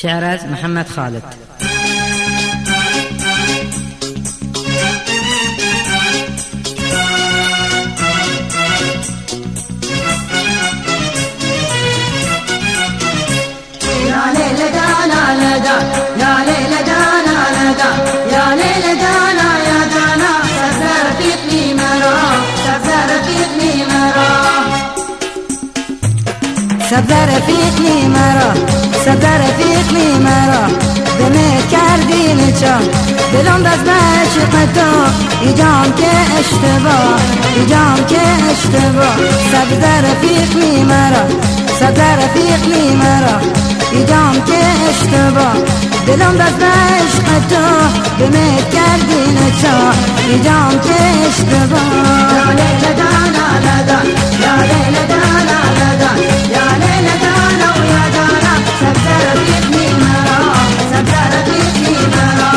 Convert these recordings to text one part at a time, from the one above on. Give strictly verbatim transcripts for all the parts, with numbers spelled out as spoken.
شعر از محمد خالد. سبز رفیقی مرا سبز رفیقی مرا دمت کردی نچا دلم دست به عشق تو ایجام که اشتباه ایجام که اشتباه سبز رفیقی مرا سبز رفیقی مرا ایجام که اشتباه دلم دست به عشق تو دمت کردی نچا ایجام که اشتباه یا لیل دانا لدا یا لیل دانا لدا یا لیل دانا و یا دانا سبز رفیقی مرا سبز رفیقی مرا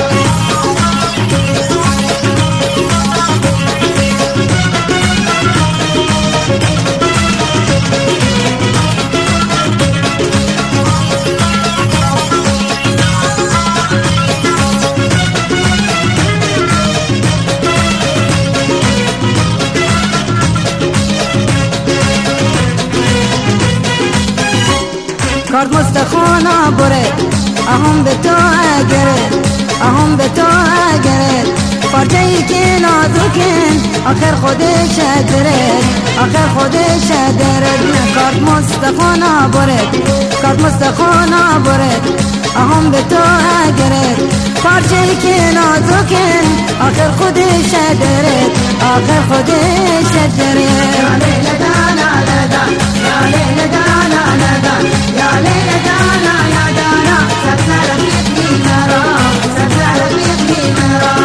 کارت مستخونا بره اهم به تو اگره اهم به تو اگره پارچه ای که نازکن آخر خودش دره آخر خودش دره کارت مستخونا بره کارت مستخونا بره اهم به تو اگره پارچه ای که نازکن آخر خودش دره آخر خودش دره یا لیل دانا لدا یا لیل دانا لدا یا لیل دانا یا دانا سبز رفیقی مرا سبز رفیقی مرا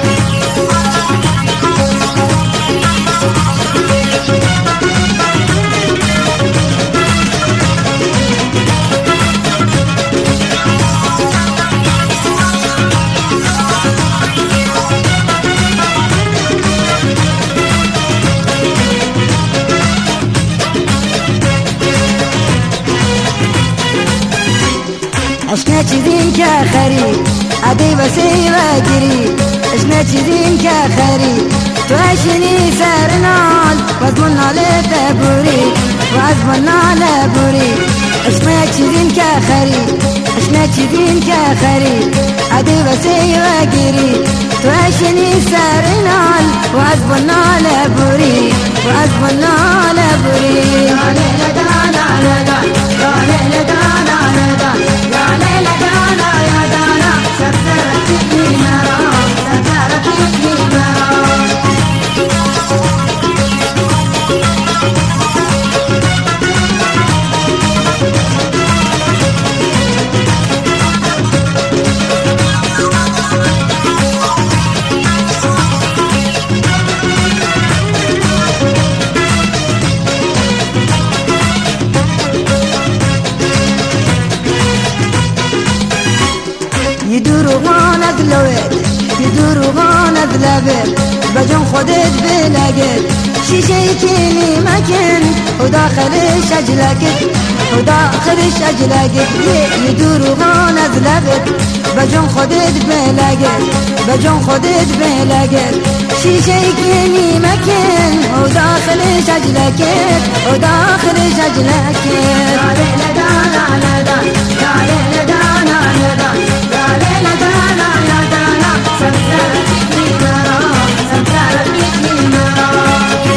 اشنا چیزیم که خری عدی وسی و گری اشنا چیزیم که خری تو اشنی سرنال و از من ناله تبوری و از من ناله بوری اشنا چیزیم که خری اشنا چیزیم که خری عدی وسی و گری تو اشنی سرنال و از من ناله بوری و از من ناله بوری یا لیل دانا لدا یا لیل دانا لدا یا لیل دانا یا دانا سبز رفیقی مرا سبز رفیقی مرا يدوروغان اذلوت يدوروغان اذلبت بجون خودت بلقت شيشي كيني مكن وداخلش اجلقت وداخلش اجلقت يدوروغان اذلبت بجون خودت بلقت بجون خودت بلقت شيشي كيني مكن وداخلش اجلقت وداخلش اجلقت يا ليل دانا لدا يا ليل دانا لدا يا ليل دانا يا دانا سبز رفيقي مرا سبز رفيقي مرا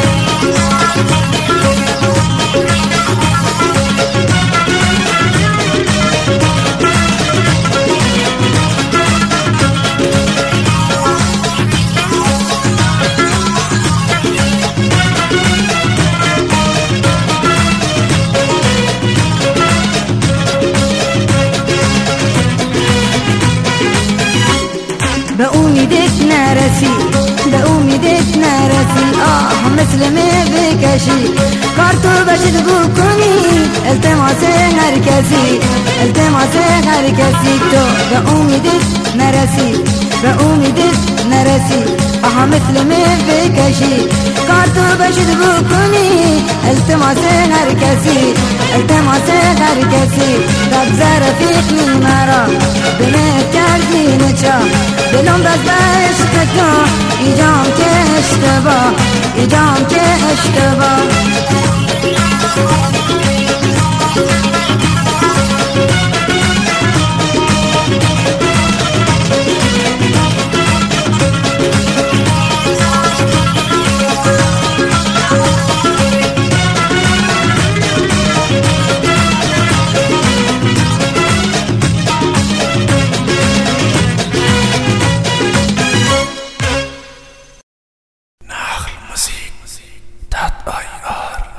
به امیدت نرسی به امیدت نرسی آه مثل می بکشی کارتو بشد بکنی التماس هر کسی التماس هر کسی تو به امیدت نرسی به امیدت نرسی آه مثل می بکشی کارتو بشد بکنی التماس هر کسی التماس هر کسی رفت رفیقی مرا دلت کردی نچا دلم بس به عشق تو ایجام که اشتباه ایجام که اشتباه